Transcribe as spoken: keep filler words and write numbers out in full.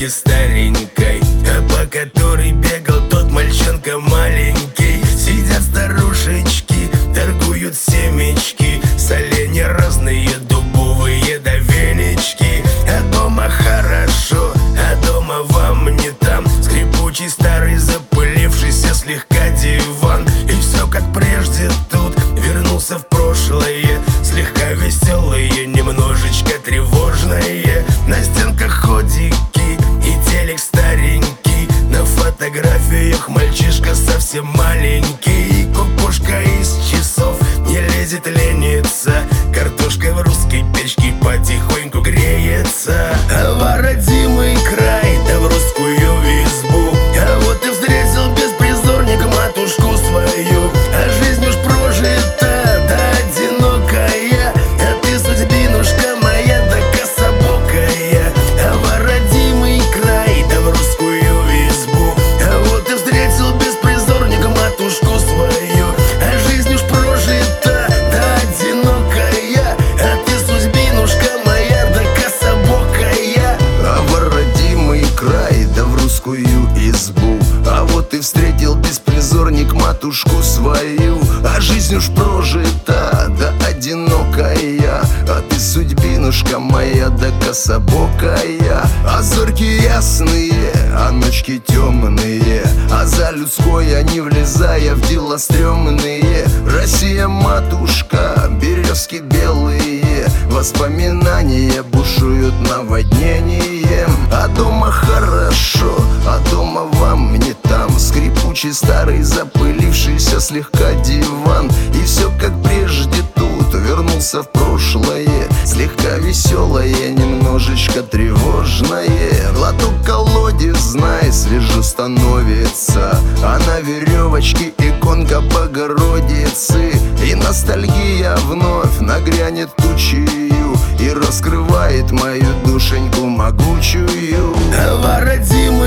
старенькой, по которой бегал тот мальчонка маленький. Сидят старушечки, торгуют семечки, соленья разные, дубовые да венички. А дома хорошо, а дома вам не там. Скрипучий старый запылившийся слегка диван. И все как прежде тут, вернулся в прошлое, слегка веселое, немножечко тревожное. На стенках ходики и телек старенький, на фотографиях мальчишка совсем маленький. Кукушка из часов не лезет, ленится, картошка в русской печке потихоньку греется. А в родимый край, да в русскую избу, а вот и встретил беспризорник матушку свою. А жизнь уж прожита, да одинокая, а ты судьбинушка моя, да кособокая. А в родимый край, да в русскую избу, а вот и встретил беспризорник матушку свою. А жизнь уж прожита, да одинокая, а ты судьбинушка моя, да кособокая. А в родимый край, да в русскую избу, а вот и встретил беспризорник матушку свою. А жизнь уж прожита, да одинокая, а ты судьбинушка моя, да кособокая. А зорьки ясные, а ночки темные, а за людское не влезая в дела стрёмные. Россия, матушка, березки белые, воспоминания бушуют наводнением. А дома хорошо, а дома вам не там. Скрипучий старый запылившийся слегка диван. И все как прежде тут, вернулся в прошлое, слегка веселое, немножечко тревожное. Глоток колодец, знай, свежо становится, а на веревочке иконка Богородицы. И ностальгия вновь нагрянет тучью и раскрывает мою душеньку могучую. А в родимый